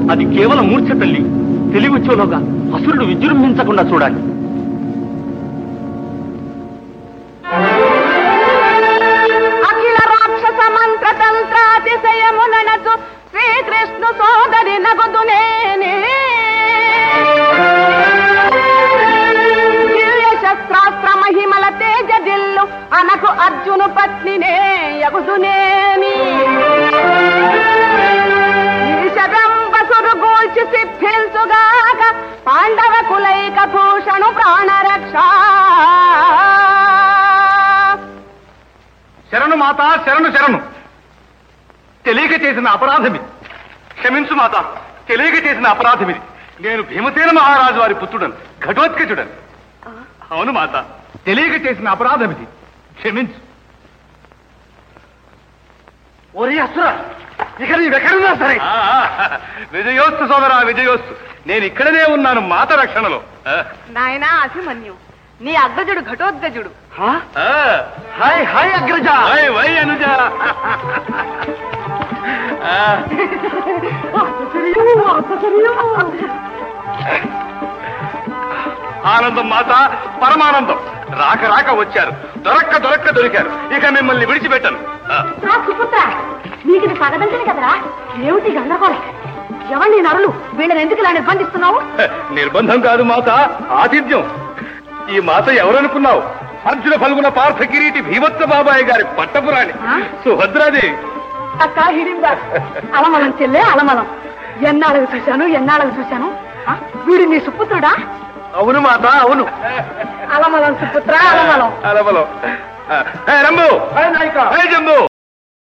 అది కేవలం మూర్ఛ తల్లి. తెలివిచ్చోలోగా అసురుడు విజృంభించకుండా చూడాలి. అఖిల రాక్షస మంత్ర తంత్రాతిశయముననచు శ్రీకృష్ణు సోదరి నగుదునేనే దివ్య శస్త్రాస్త్ర మహిమల తేజ దిల్లు అనకు అర్జును పత్నినే యగుదునేని గూల్చి సిద్ధించుగాక పాండవ కులైక భూషణు ప్రాణరక్ష. శరణు మాత, శరణు శరణు. తెలియక చేసిన అపరాధమిది. క్షమించు మాత, తెలియక చేసిన అపరాధమిది. నేను భీమసేన మహారాజు వారి పుత్రుడను, ఘటోత్కచుడను. అవును మాత, తెలియక చేసిన అపరాధమిది. క్షమించు. ఓరే అసురా, ఇక నీవెక్కడున్నా సరే. విజయోస్తు సోదరా, విజయోస్తు. నేను ఇక్కడనే ఉన్నాను మాత రక్షణలో. నాయనా అభిమన్యు, నీ అగ్రజుడు ఘటోద్గజుడు. హాయ్ హాయ్ అగ్రజ. హాయ్ వై అనుజ. ఆనందం మాత, పరమానందం. రాక రాక వచ్చారు, దొరక్క దొరక్క దొరికారు. ఇక మిమ్మల్ని విడిచిపెట్టను. నీకు పగదంటది కదరా, ఏమిటి గందరగోళం? ఎవరిని నరులు వీళ్ళని ఎందుకు ఇలా నిర్బంధిస్తున్నావు? నిర్బంధం కాదు మాత, ఆతిథ్యం. ఈ మాత ఎవరనుకున్నావు? అర్జున ఫల్గుణ పార్థ కిరీటి భీమత్త బాబాయ్ గారి పట్టపురాణి సుభద్రాదేవి. అక్క హిడిందా, అలమలం చెల్లె అలమలం. ఎన్నాళ్ళకు చూశాను. వీడు నీ సుపుత్రుడా? అవును మాత, అవును. అలమలం సుపుత్ర, అలమలం. రంబు, జంబు.